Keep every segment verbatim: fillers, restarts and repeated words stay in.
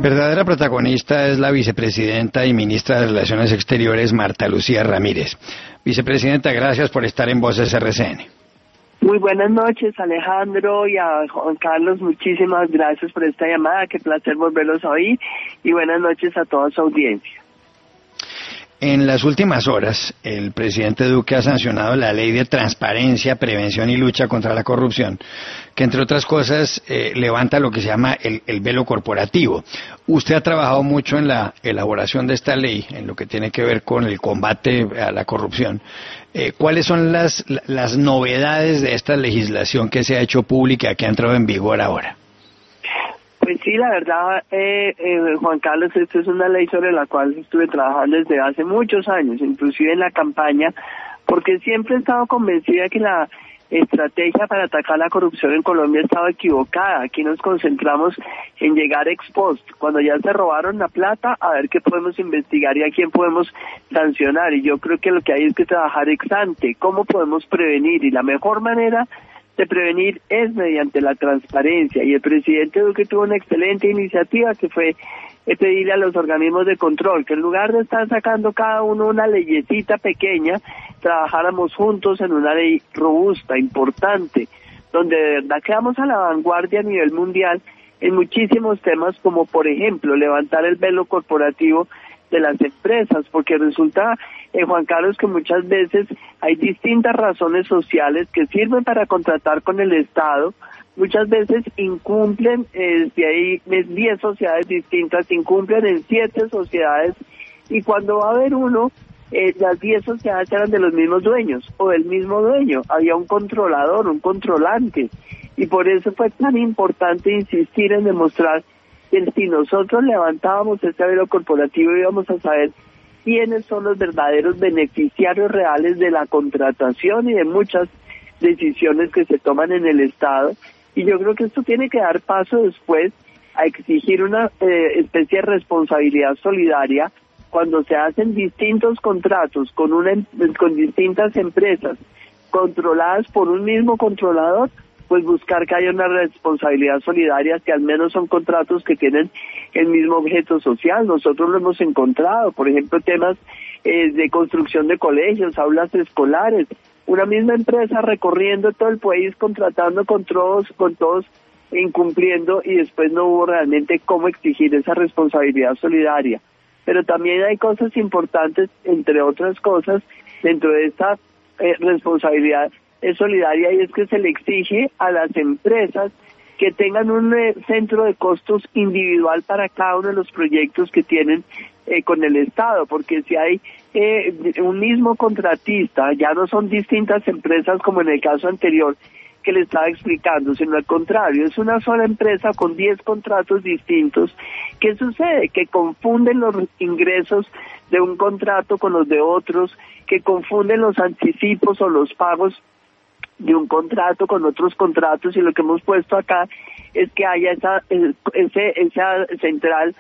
verdadera protagonista es la vicepresidenta y ministra de Relaciones Exteriores, Marta Lucía Ramírez. Vicepresidenta, gracias por estar en Voces R C N. Muy buenas noches, Alejandro, y a Juan Carlos, muchísimas gracias por esta llamada, qué placer volverlos a oír, y buenas noches a toda su audiencia. En las últimas horas, el presidente Duque ha sancionado la Ley de Transparencia, Prevención y Lucha contra la Corrupción, que entre otras cosas eh, levanta lo que se llama el, el velo corporativo. Usted ha trabajado mucho en la elaboración de esta ley, en lo que tiene que ver con el combate a la corrupción. Eh, ¿Cuáles son las, las novedades de esta legislación que se ha hecho pública, que ha entrado en vigor ahora? Pues sí, la verdad, eh, eh, Juan Carlos, esta es una ley sobre la cual estuve trabajando desde hace muchos años, inclusive en la campaña, porque siempre he estado convencida que la estrategia para atacar la corrupción en Colombia estaba equivocada. Aquí nos concentramos en llegar ex post, cuando ya se robaron la plata, a ver qué podemos investigar y a quién podemos sancionar. Y yo creo que lo que hay es que trabajar ex ante, cómo podemos prevenir, y la mejor manera de prevenir es mediante la transparencia, y el presidente Duque tuvo una excelente iniciativa que fue pedirle a los organismos de control que en lugar de estar sacando cada uno una leyecita pequeña, trabajáramos juntos en una ley robusta, importante, donde de verdad quedamos a la vanguardia a nivel mundial en muchísimos temas, como por ejemplo levantar el velo corporativo de las empresas, porque resulta, eh, Juan Carlos, que muchas veces hay distintas razones sociales que sirven para contratar con el Estado, muchas veces incumplen, eh, si hay diez sociedades distintas, incumplen en siete sociedades, y cuando va a haber uno, eh, las diez sociedades eran de los mismos dueños, o del mismo dueño, había un controlador, un controlante, y por eso fue tan importante insistir en demostrar que si nosotros levantábamos este velo corporativo íbamos a saber quiénes son los verdaderos beneficiarios reales de la contratación y de muchas decisiones que se toman en el Estado. Y yo creo que esto tiene que dar paso después a exigir una eh, especie de responsabilidad solidaria cuando se hacen distintos contratos con una con distintas empresas controladas por un mismo controlador, pues buscar que haya una responsabilidad solidaria, que al menos son contratos que tienen el mismo objeto social. Nosotros lo hemos encontrado, por ejemplo, temas eh, de construcción de colegios, aulas escolares, una misma empresa recorriendo todo el país, contratando con todos, con todos, incumpliendo, y después no hubo realmente cómo exigir esa responsabilidad solidaria. Pero también hay cosas importantes, entre otras cosas, dentro de esta eh, responsabilidad es solidaria, y es que se le exige a las empresas que tengan un eh, centro de costos individual para cada uno de los proyectos que tienen eh, con el Estado, porque si hay eh, un mismo contratista, ya no son distintas empresas como en el caso anterior que le estaba explicando, sino al contrario, es una sola empresa con diez contratos distintos. ¿Qué sucede? Que confunden los ingresos de un contrato con los de otros, que confunden los anticipos o los pagos de un contrato con otros contratos, y lo que hemos puesto acá es que haya esa ese, esa central,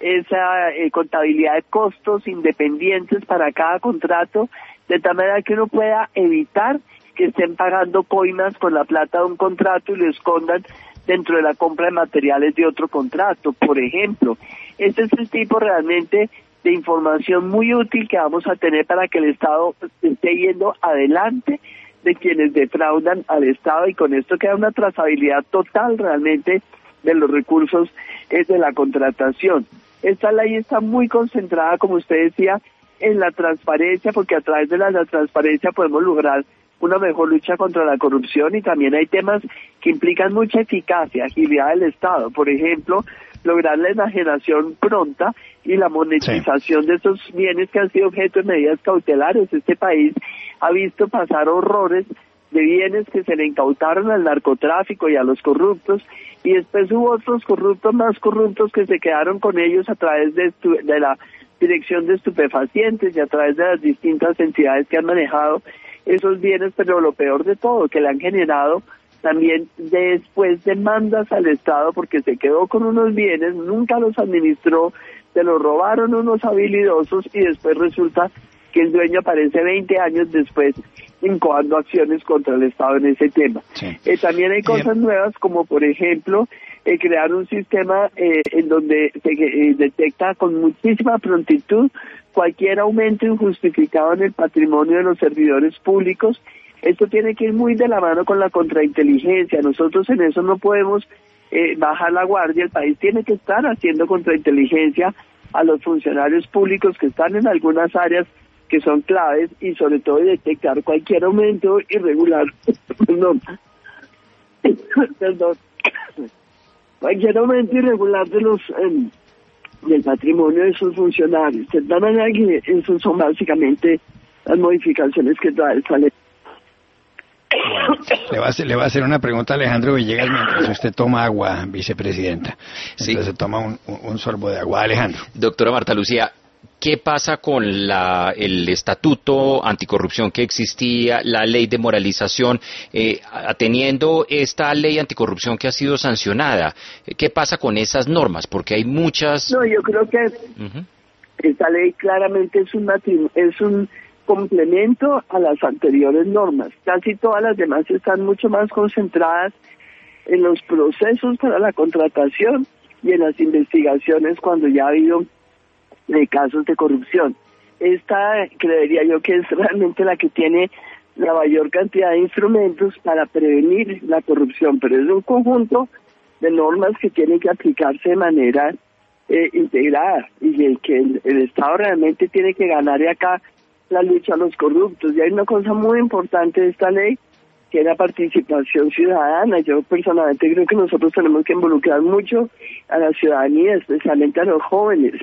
esa eh, contabilidad de costos independientes para cada contrato, de tal manera que uno pueda evitar que estén pagando coimas con la plata de un contrato y lo escondan dentro de la compra de materiales de otro contrato, por ejemplo. Este es el tipo realmente de información muy útil que vamos a tener para que el Estado esté yendo adelante de quienes defraudan al Estado, y con esto queda una trazabilidad total realmente de los recursos es de la contratación. Esta ley está muy concentrada, como usted decía, en la transparencia, porque a través de la, la transparencia podemos lograr una mejor lucha contra la corrupción, y también hay temas que implican mucha eficacia, agilidad del Estado. Por ejemplo, lograr la enajenación pronta y la monetización sí. de estos bienes que han sido objeto de medidas cautelares. Este país ha visto pasar horrores de bienes que se le incautaron al narcotráfico y a los corruptos, y después hubo otros corruptos más corruptos que se quedaron con ellos a través de, de la Dirección de Estupefacientes y a través de las distintas entidades que han manejado esos bienes, pero lo peor de todo, que le han generado también después demandas al Estado porque se quedó con unos bienes, nunca los administró, se los robaron unos habilidosos, y después resulta que el dueño aparece veinte años después incoando acciones contra el Estado en ese tema. Sí. Eh, también hay cosas Bien. nuevas, como por ejemplo eh, crear un sistema eh, en donde se eh, detecta con muchísima prontitud cualquier aumento injustificado en el patrimonio de los servidores públicos. Esto tiene que ir muy de la mano con la contrainteligencia. Nosotros en eso no podemos eh, bajar la guardia. El país tiene que estar haciendo contrainteligencia a los funcionarios públicos que están en algunas áreas que son claves y sobre todo detectar cualquier aumento irregular. Perdón. Perdón. Cualquier aumento irregular de los eh, del patrimonio de sus funcionarios. De tal manera que eso son básicamente las modificaciones que trae esta ley. Bueno, le, va a hacer, le va a hacer una pregunta a Alejandro Villegas mientras usted toma agua, vicepresidenta. Sí. Entonces toma un, un, un sorbo de agua. Alejandro. Doctora Marta Lucía, ¿qué pasa con la, el estatuto anticorrupción que existía, la ley de moralización, eh, teniendo esta ley anticorrupción que ha sido sancionada? ¿Qué pasa con esas normas? Porque hay muchas... No, yo creo que uh-huh. esta ley claramente es un es un complemento a las anteriores normas. Casi todas las demás están mucho más concentradas en los procesos para la contratación y en las investigaciones cuando ya ha habido de casos de corrupción. Esta creería yo que es realmente la que tiene la mayor cantidad de instrumentos para prevenir la corrupción, pero es un conjunto de normas que tienen que aplicarse de manera eh, integrada y que el, el Estado realmente tiene que ganar de acá la lucha a los corruptos. Y hay una cosa muy importante de esta ley, que es la participación ciudadana. Yo personalmente creo que nosotros tenemos que involucrar mucho a la ciudadanía, especialmente a los jóvenes,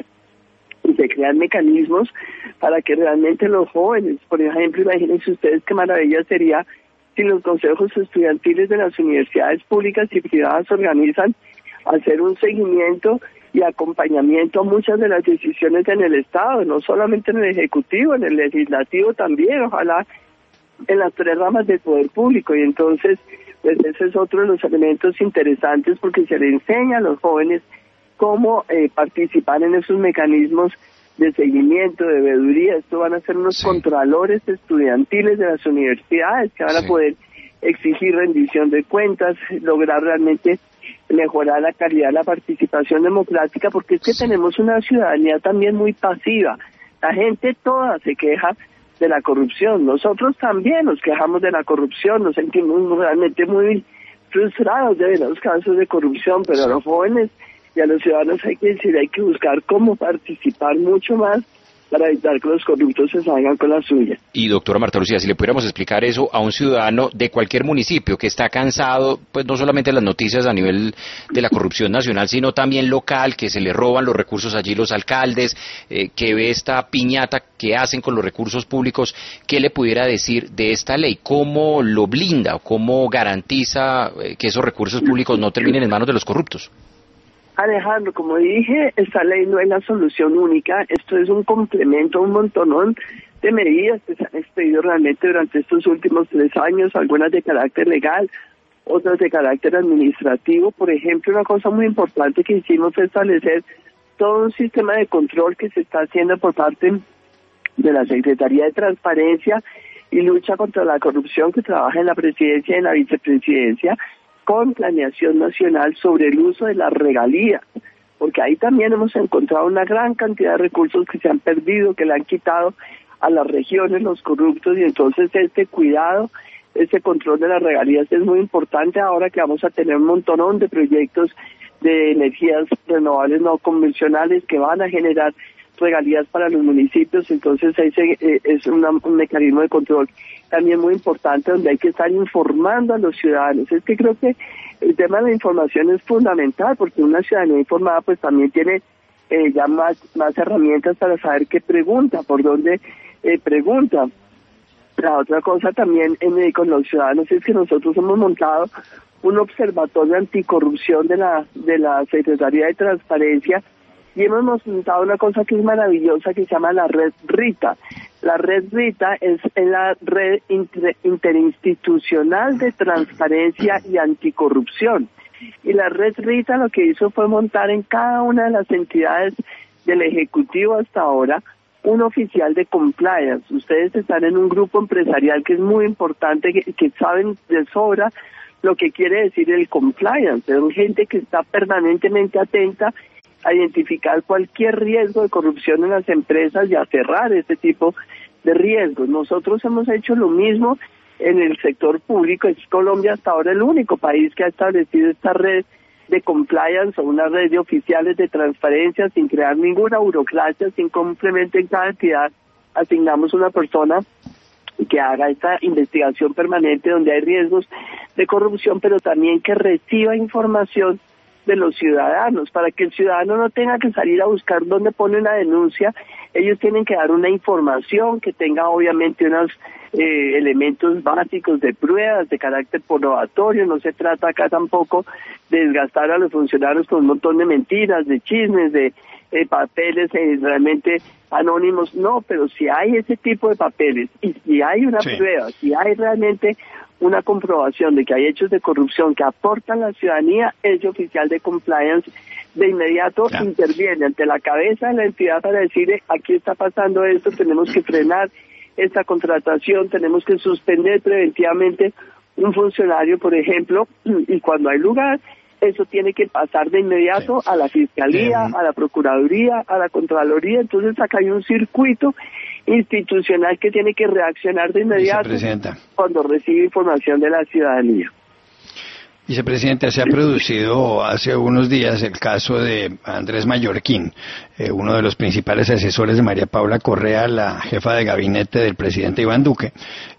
y se crean mecanismos para que realmente los jóvenes, por ejemplo, imagínense ustedes qué maravilla sería si los consejos estudiantiles de las universidades públicas y privadas organizan hacer un seguimiento y acompañamiento a muchas de las decisiones en el Estado, no solamente en el Ejecutivo, en el Legislativo también, ojalá en las tres ramas del poder público. Y entonces, pues ese es otro de los elementos interesantes, porque se le enseña a los jóvenes cómo eh, participar en esos mecanismos de seguimiento, de veeduría. Esto van a ser unos sí. contralores estudiantiles de las universidades que van sí. a poder exigir rendición de cuentas, lograr realmente mejorar la calidad de la participación democrática, porque es que sí. tenemos una ciudadanía también muy pasiva. La gente toda se queja de la corrupción. Nosotros también nos quejamos de la corrupción, nos sentimos realmente muy frustrados de ver los casos de corrupción, pero sí. a los jóvenes y a los ciudadanos hay que decir, hay que buscar cómo participar mucho más para evitar que los corruptos se salgan con la suya. Y doctora Marta Lucía, si le pudiéramos explicar eso a un ciudadano de cualquier municipio que está cansado, pues no solamente de las noticias a nivel de la corrupción nacional, sino también local, que se le roban los recursos allí los alcaldes, eh, que ve esta piñata que hacen con los recursos públicos, ¿qué le pudiera decir de esta ley? ¿Cómo lo blinda o cómo garantiza eh, que esos recursos públicos no terminen en manos de los corruptos? Alejandro, como dije, esta ley no es la solución única, esto es un complemento, un montonón de medidas que se han expedido realmente durante estos últimos tres años, algunas de carácter legal, otras de carácter administrativo. Por ejemplo, una cosa muy importante que hicimos fue establecer todo un sistema de control que se está haciendo por parte de la Secretaría de Transparencia y Lucha contra la Corrupción, que trabaja en la presidencia y en la vicepresidencia, con planeación nacional sobre el uso de las regalías, porque ahí también hemos encontrado una gran cantidad de recursos que se han perdido, que le han quitado a las regiones los corruptos, y entonces este cuidado, este control de las regalías es muy importante ahora que vamos a tener un montón de proyectos de energías renovables no convencionales que van a generar regalías para los municipios. Entonces ese eh, es una, un mecanismo de control también muy importante, donde hay que estar informando a los ciudadanos. Es que creo que el tema de la información es fundamental, porque una ciudadanía informada pues también tiene eh, ya más, más herramientas para saber qué pregunta, por dónde eh, pregunta. La otra cosa también en, con los ciudadanos es que nosotros hemos montado un observatorio anticorrupción de la, de la Secretaría de Transparencia, y hemos montado una cosa que es maravillosa, que se llama la Red Rita. La Red Rita es la red inter, interinstitucional de transparencia y anticorrupción. Y la Red Rita lo que hizo fue montar en cada una de las entidades del Ejecutivo hasta ahora un oficial de compliance. Ustedes están en un grupo empresarial que es muy importante, que, que saben de sobra lo que quiere decir el compliance. Es gente que está permanentemente atenta a identificar cualquier riesgo de corrupción en las empresas y a cerrar ese tipo de riesgos. Nosotros hemos hecho lo mismo en el sector público. Es Colombia hasta ahora el único país que ha establecido esta red de compliance o una red de oficiales de transparencia sin crear ninguna burocracia, sin simplemente en cada entidad asignamos una persona que haga esta investigación permanente donde hay riesgos de corrupción, pero también que reciba información de los ciudadanos, para que el ciudadano no tenga que salir a buscar dónde pone una denuncia. Ellos tienen que dar una información que tenga obviamente unos eh, elementos básicos de pruebas de carácter probatorio. No se trata acá tampoco de desgastar a los funcionarios con un montón de mentiras, de chismes, de eh, papeles eh, realmente anónimos. No, pero si hay ese tipo de papeles y si hay una sí. prueba, si hay realmente una comprobación de que hay hechos de corrupción que aportan a la ciudadanía, ese oficial de compliance de inmediato claro. interviene ante la cabeza de la entidad para decirle, aquí está pasando esto, tenemos que frenar esta contratación, tenemos que suspender preventivamente un funcionario, por ejemplo, y cuando hay lugar, eso tiene que pasar de inmediato sí. a la Fiscalía, sí. a la Procuraduría, a la Contraloría. Entonces acá hay un circuito institucional que tiene que reaccionar de inmediato cuando recibe información de la ciudadanía. Vicepresidente, se ha producido hace unos días el caso de Andrés Mallorquín, eh, uno de los principales asesores de María Paula Correa, la jefa de gabinete del presidente Iván Duque.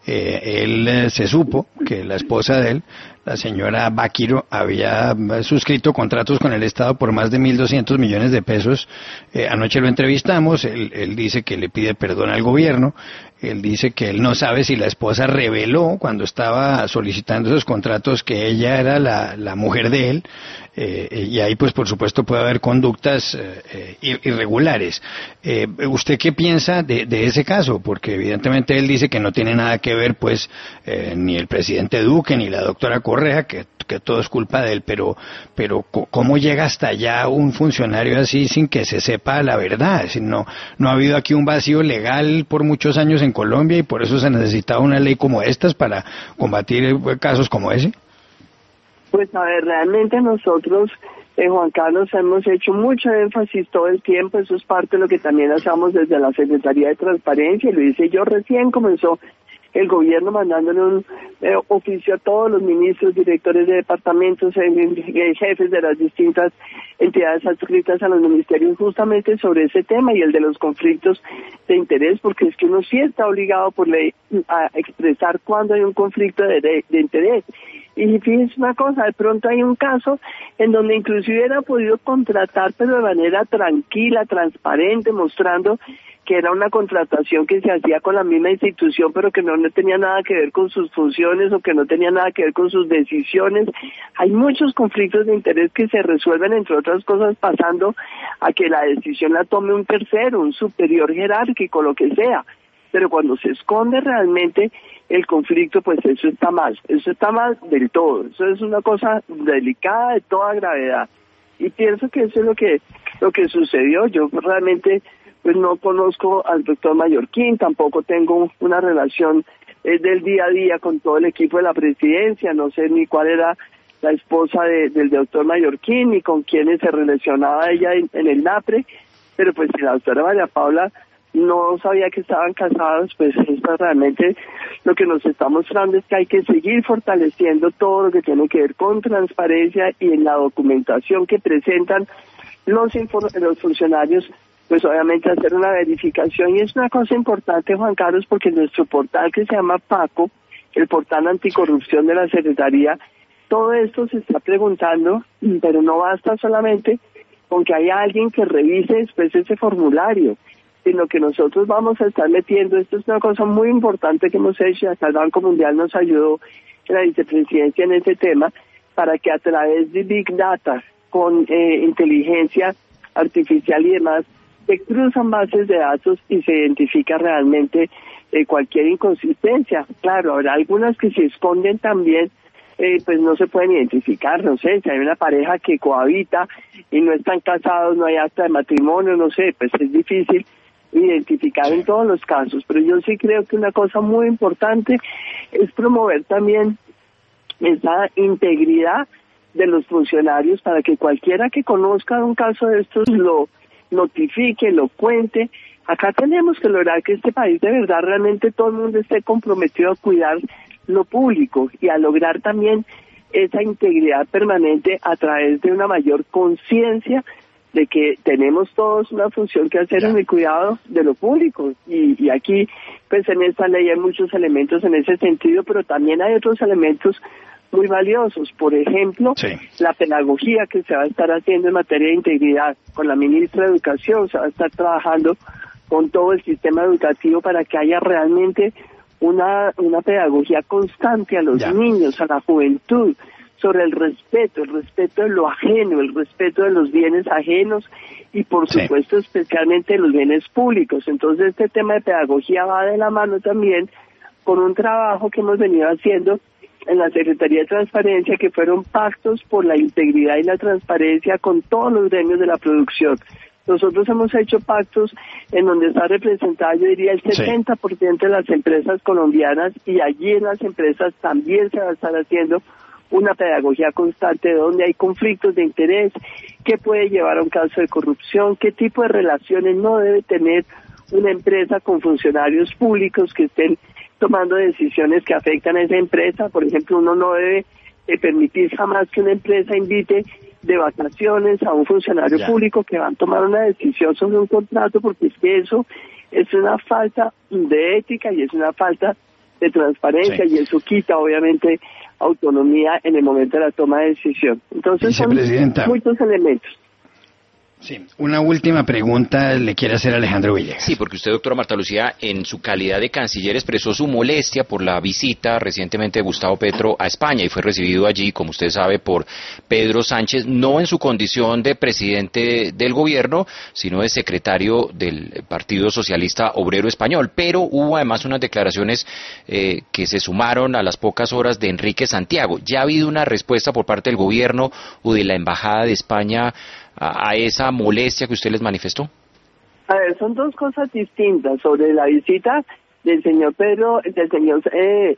Eh, él eh, se supo que la esposa de él, la señora Báquiro, había suscrito contratos con el Estado por más de mil doscientos millones de pesos. Eh, anoche lo entrevistamos, él, él dice que le pide perdón al gobierno, él dice que él no sabe si la esposa reveló cuando estaba solicitando esos contratos que ella era la, la mujer de él, eh, y ahí pues por supuesto puede haber conductas eh, irregulares. Eh, ¿Usted qué piensa de, de ese caso? Porque evidentemente él dice que no tiene nada que ver pues eh, ni el presidente Duque ni la doctora Correa, que, que todo es culpa de él, pero, pero ¿cómo llega hasta allá un funcionario así sin que se sepa la verdad? Es decir, no, no ha habido aquí un vacío legal por muchos años en Colombia y por eso se necesitaba una ley como estas para combatir casos como ese. Pues a ver, realmente nosotros, eh, Juan Carlos, hemos hecho mucho énfasis todo el tiempo, eso es parte de lo que también hacemos desde la Secretaría de Transparencia, y lo hice yo recién, comenzó el gobierno mandándole un eh, oficio a todos los ministros, directores de departamentos, eh, eh, jefes de las distintas entidades adscritas a los ministerios justamente sobre ese tema y el de los conflictos de interés, porque es que uno sí está obligado por ley a expresar cuando hay un conflicto de, de, de interés. Y fíjense una cosa, de pronto hay un caso en donde inclusive era podido contratar, pero de manera tranquila, transparente, mostrando que era una contratación que se hacía con la misma institución, pero que no, no tenía nada que ver con sus funciones o que no tenía nada que ver con sus decisiones. Hay muchos conflictos de interés que se resuelven, entre otras cosas, pasando a que la decisión la tome un tercero, un superior jerárquico, lo que sea. Pero cuando se esconde realmente el conflicto, pues eso está mal, eso está mal del todo, eso es una cosa delicada de toda gravedad. Y pienso que eso es lo que, lo que sucedió. Yo realmente pues no conozco al doctor Mallorquín, tampoco tengo una relación eh, del día a día con todo el equipo de la presidencia, no sé ni cuál era la esposa de, del doctor Mallorquín, ni con quiénes se relacionaba ella en, en el NAPRE, pero pues si la doctora María Paula no sabía que estaban casados, pues esto realmente lo que nos está mostrando es que hay que seguir fortaleciendo todo lo que tiene que ver con transparencia y en la documentación que presentan los, los funcionarios, pues obviamente hacer una verificación. Y es una cosa importante, Juan Carlos, porque nuestro portal que se llama PACO, el portal anticorrupción de la Secretaría, todo esto se está preguntando, pero no basta solamente con que haya alguien que revise después ese formulario, sino que nosotros vamos a estar metiendo, esto es una cosa muy importante que hemos hecho, hasta el Banco Mundial nos ayudó en la vicepresidencia en ese tema, para que a través de Big Data, con eh, inteligencia artificial y demás, se cruzan bases de datos y se identifica realmente eh, cualquier inconsistencia. Claro, habrá algunas que se esconden también, eh, pues no se pueden identificar, no sé, si hay una pareja que cohabita y no están casados, no hay acta de matrimonio, no sé, pues es difícil identificar en todos los casos, pero yo sí creo que una cosa muy importante es promover también esa integridad de los funcionarios para que cualquiera que conozca un caso de estos lo notifique, lo cuente. Acá tenemos que lograr que este país de verdad realmente todo el mundo esté comprometido a cuidar lo público y a lograr también esa integridad permanente a través de una mayor conciencia de que tenemos todos una función que hacer en el cuidado de lo público. Y, y aquí, pues en esta ley hay muchos elementos en ese sentido, pero también hay otros elementos muy valiosos. Por ejemplo, sí. la pedagogía que se va a estar haciendo en materia de integridad. Con la ministra de Educación se va a estar trabajando con todo el sistema educativo para que haya realmente una, una pedagogía constante a los ya. niños, a la juventud, sobre el respeto, el respeto de lo ajeno, el respeto de los bienes ajenos y por sí. supuesto especialmente de los bienes públicos. Entonces este tema de pedagogía va de la mano también con un trabajo que hemos venido haciendo en la Secretaría de Transparencia, que fueron pactos por la integridad y la transparencia con todos los gremios de la producción. Nosotros hemos hecho pactos en donde está representada, yo diría, el setenta por ciento de las empresas colombianas, y allí en las empresas también se va a estar haciendo una pedagogía constante de donde hay conflictos de interés, qué puede llevar a un caso de corrupción, qué tipo de relaciones no debe tener una empresa con funcionarios públicos que estén tomando decisiones que afectan a esa empresa. Por ejemplo, uno no debe eh, permitir jamás que una empresa invite de vacaciones a un funcionario ya. público que va a tomar una decisión sobre un contrato, porque es que eso es una falta de ética y es una falta de transparencia sí. y eso quita obviamente autonomía en el momento de la toma de decisión. Entonces son muchos elementos. Sí, una última pregunta le quiere hacer Alejandro Villegas. Sí, porque usted, doctora Marta Lucía, en su calidad de canciller expresó su molestia por la visita recientemente de Gustavo Petro a España y fue recibido allí, como usted sabe, por Pedro Sánchez, no en su condición de presidente del gobierno, sino de secretario del Partido Socialista Obrero Español. Pero hubo además unas declaraciones eh, que se sumaron a las pocas horas de Enrique Santiago. ¿Ya ha habido una respuesta por parte del gobierno o de la Embajada de España a esa molestia que usted les manifestó? A ver, son dos cosas distintas. Sobre la visita del señor Pedro, del señor eh,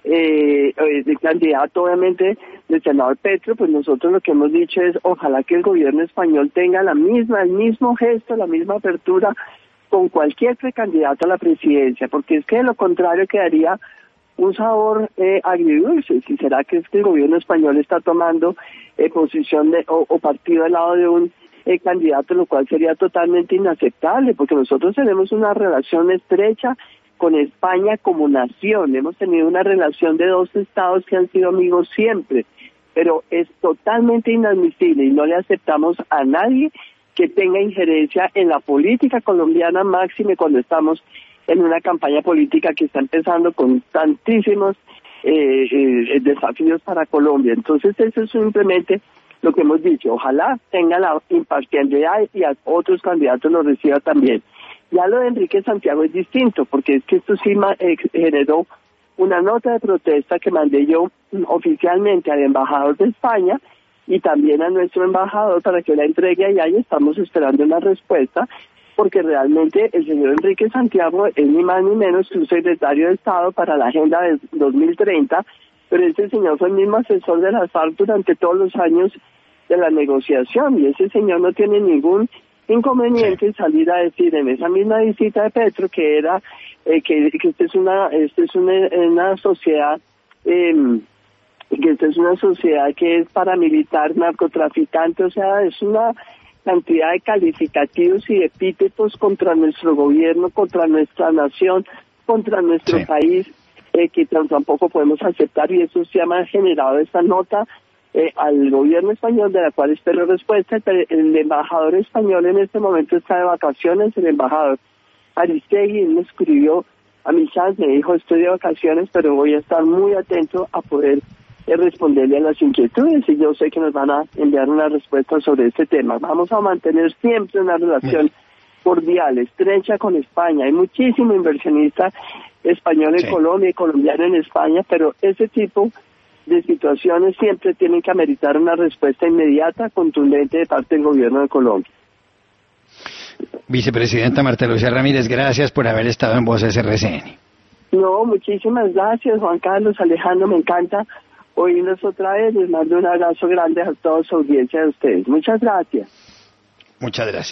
eh, del candidato, obviamente, del senador Petro, pues nosotros lo que hemos dicho es ojalá que el gobierno español tenga la misma, el mismo gesto, la misma apertura con cualquier precandidato a la presidencia, porque es que de lo contrario quedaría un sabor eh, agridulce. Si será que es que el gobierno español está tomando eh, posición de, o, o partido al lado de un eh, candidato, lo cual sería totalmente inaceptable, porque nosotros tenemos una relación estrecha con España como nación. Hemos tenido una relación de dos estados que han sido amigos siempre, pero es totalmente inadmisible y no le aceptamos a nadie que tenga injerencia en la política colombiana, máxime cuando estamos en una campaña política que está empezando con tantísimos eh, eh, desafíos para Colombia. Entonces eso es simplemente lo que hemos dicho. Ojalá tenga la imparcialidad y a otros candidatos lo reciba también. Ya lo de Enrique Santiago es distinto, porque es que esto sí eh, generó una nota de protesta que mandé yo oficialmente al embajador de España y también a nuestro embajador para que la entregue allá, y estamos esperando una respuesta, porque realmente el señor Enrique Santiago es ni más ni menos que un secretario de Estado para la Agenda de dos mil treinta, pero este señor fue el mismo asesor de las FARC durante todos los años de la negociación, y ese señor no tiene ningún inconveniente en salir a decir en esa misma visita de Petro que era eh, que, que esta es una esta es una, una sociedad eh, que esta es una sociedad que es paramilitar, narcotraficante, o sea, es una cantidad de calificativos y epítetos contra nuestro gobierno, contra nuestra nación, contra nuestro sí. país, eh, que tampoco podemos aceptar, y eso se ha generado esta nota eh, al gobierno español, de la cual espero respuesta. El, el embajador español en este momento está de vacaciones, el embajador Aristegui me escribió a mi chat, me dijo estoy de vacaciones, pero voy a estar muy atento a poder es responderle a las inquietudes, y yo sé que nos van a enviar una respuesta sobre este tema. Vamos a mantener siempre una relación cordial, estrecha con España. Hay muchísimo inversionista español en sí. Colombia y colombiano en España, pero ese tipo de situaciones siempre tienen que ameritar una respuesta inmediata, contundente de parte del gobierno de Colombia. Vicepresidenta Marta Lucía Ramírez, gracias por haber estado en Voces R C N. No, muchísimas gracias, Juan Carlos, Alejandro, me encanta oírnos otra vez. Les mando un abrazo grande a toda su audiencia de ustedes. Muchas gracias. Muchas gracias.